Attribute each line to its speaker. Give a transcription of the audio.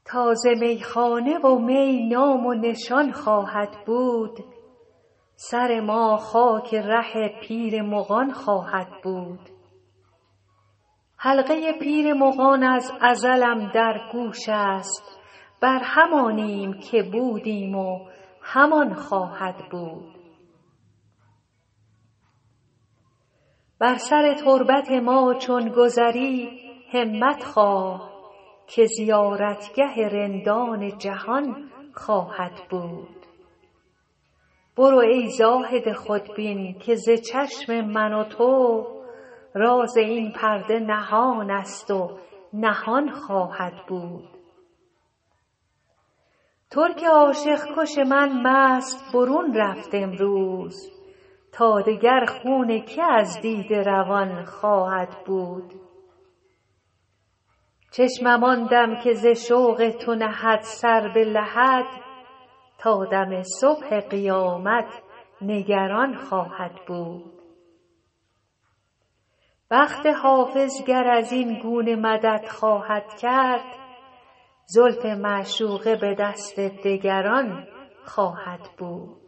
Speaker 1: تازه میخانه و می نام و نشان خواهد بود، سر ما خاک ره پیر مغان خواهد بود. حلقه پیر مغان از ازلم در گوش است، بر همانیم که بودیم و همان خواهد بود. بر سر تربت ما چون گذری همت خواه، که زیارتگه رندان جهان خواهد بود. برو ای زاهد خودبین که ز چشم من و تو، راز این پرده نهان است و نهان خواهد بود. ترک عاشق کش من مست برون رفت امروز، تا دگر خون که از دیده روان خواهد بود. چشمم آن دم که ز شوق تو نهد سر به لحد، تا دم صبح قیامت نگران خواهد بود. بخت حافظ گر از این گونه مدد خواهد کرد، زلف معشوقه به دست دگران خواهد بود.